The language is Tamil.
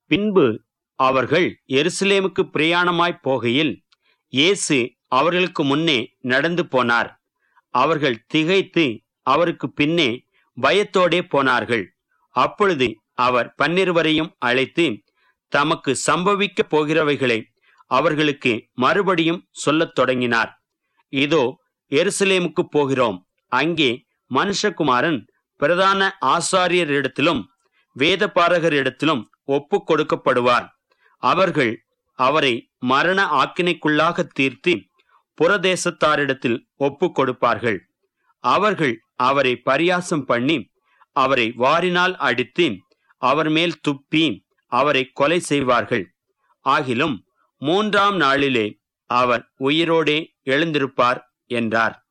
பின்பு அவர்கள் எருசலேமுக்கு பிரயாணமாய் போகையில் இயேசு அவர்களுக்கு முன்னே நடந்து போனார். அவர்கள் திகைத்து அவருக்கு பின்னே பயத்தோடே போனார்கள். அப்பொழுது அவர் 12 அழைத்து தமக்கு சம்பவிக்கப் போகிறவைகளை அவர்களுக்கு மறுபடியும் சொல்லத் தொடங்கினார். இதோ, எருசலேமுக்கு போகிறோம். அங்கே மனுஷகுமாரன் பிரதான ஆசாரியரிடத்திலும் வேதபாரகரிடத்திலும் ஒப்பு கொடுக்கப்படுவார். அவர்கள் அவரை மரண ஆக்கினைக்குள்ளாக தீர்த்து புறதேசத்தாரிடத்தில் ஒப்பு கொடுப்பார்கள். அவர்கள் அவரை பரியாசம் பண்ணி அவரை வாரினால் அடித்து அவர் மேல் துப்பி அவரை கொலை செய்வார்கள். ஆகிலும் 3ஆம் நாளிலே அவர் உயிரோடே எழுந்திருப்பார் என்றார்.